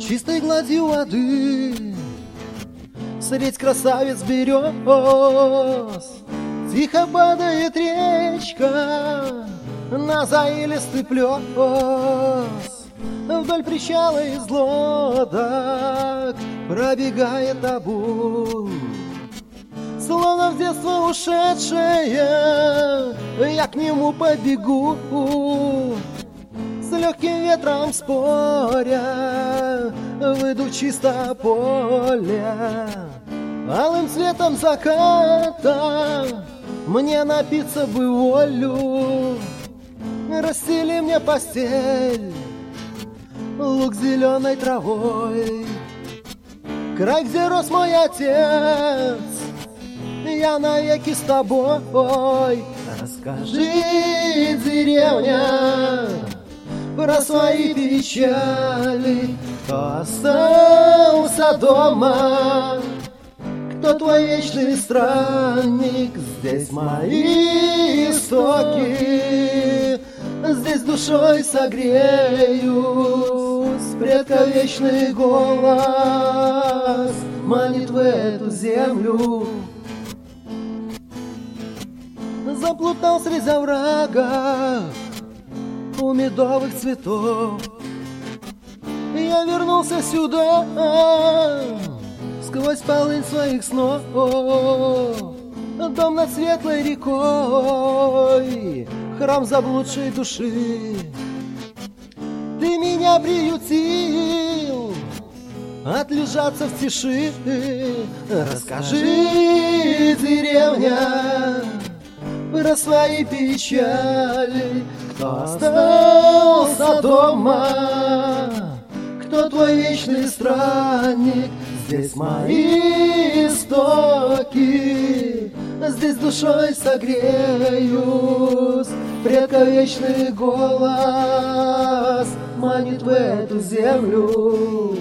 чистой гладью воды, средь красавиц берез, тихо падает речка на заилистый плес. Вдоль причала из лодок пробегает табун. Словно в детство ушедшее, я к нему побегу, с легким ветром споря, выйду в чистое поле. Алым цветом заката мне напиться бы волю. Расстели мне постель, луг зеленой травой, край, где рос мой отец, я навеки с тобой. Расскажи, деревня, про свои печали, кто остался дома, кто твой вечный странник. Здесь мои истоки, здесь душой согреюсь. Предковечный голос манит в эту землю. Заплутал среди оврагов у медовых цветов. Я вернулся сюда сквозь полынь своих снов. Дом над светлой рекой, храм заблудшей души. Ты меня приютил отлежаться в тиши. Расскажи, деревня, про свои печали, кто остался дома, кто твой вечный странник. Здесь мои истоки, здесь душой согреюсь. Предковечный голос манит в эту землю.